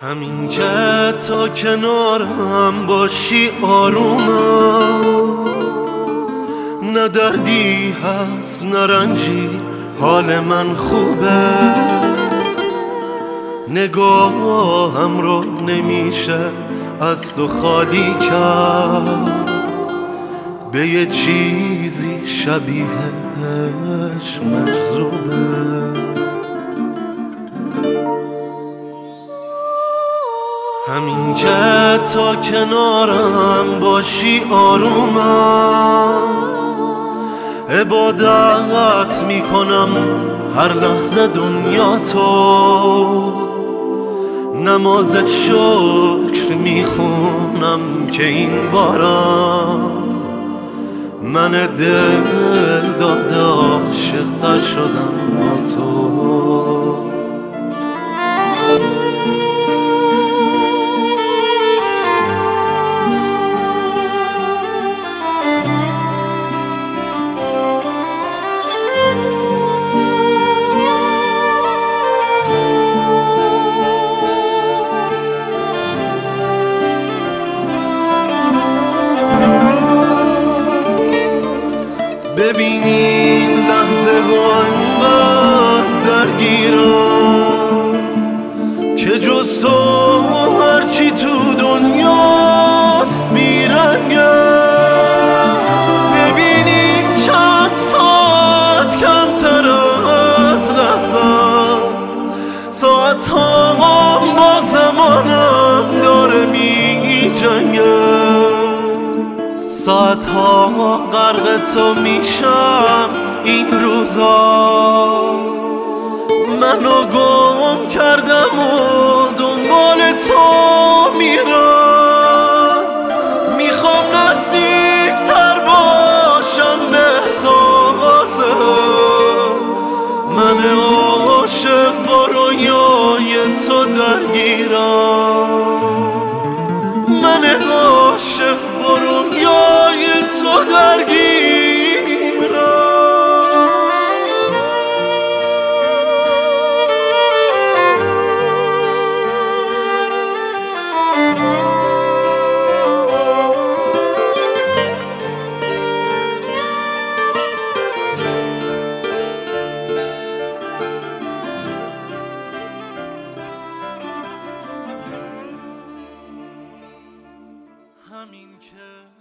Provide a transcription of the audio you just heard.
همین که تا کنارم باشی آرومم، نه دردی هست نه رنجی، حال من خوبه. نگاهم رو نمیشه از تو خالی کرد، به یه چیزی شبیه عشق مجذوبه. همین که تا کنارم باشی آرومم، عبادت میکنم هر لحظه دنیا تو، نماز شکر میخونم که این بارم من دل داده عاشق‌تر شدم با تو. ببینین لحظه ها انقدر درگیرم که جز تو هرچی تو دنیاست بیرنگم. ببینین چند ساعت کمتر از لحظات، ساعت ها با زمانم داره می جنگم. ساعت ها غرق تو میشم این روزا، منو گم کردم و دنبال تو میرم. میخوام نزدیک تر باشم به احساسه، من عاشق با رویای تو درگیرم. من عاشق با رویای تو درگیرم. همین که